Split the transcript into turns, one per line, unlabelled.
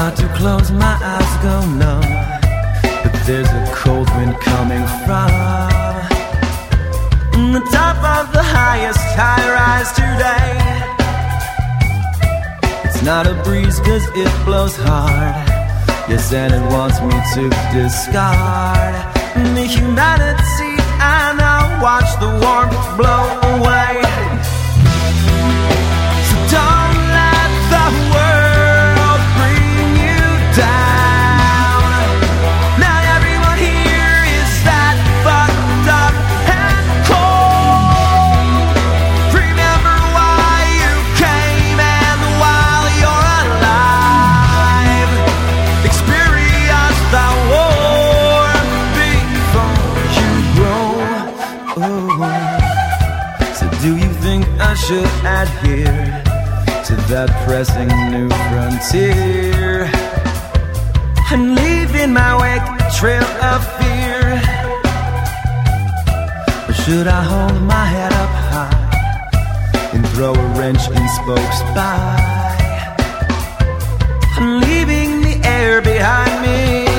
start to close, my eyes go numb, but there's a cold wind coming from the top of the highest high-rise today. It's not a breeze 'cause it blows hard, yes, and it wants me to discard the humanity I know. Watch the warmth blow away. So don't let the world bring you down. Not everyone here is that fucked up and cold. Remember why you came, and while you're alive, experience the war before you grow. Oh. So do you think I should adhere to that pressing new frontier and leave in my wake a trail of fear? Or should I hold my head up high and throw a wrench in spokes by, leaving the air behind me?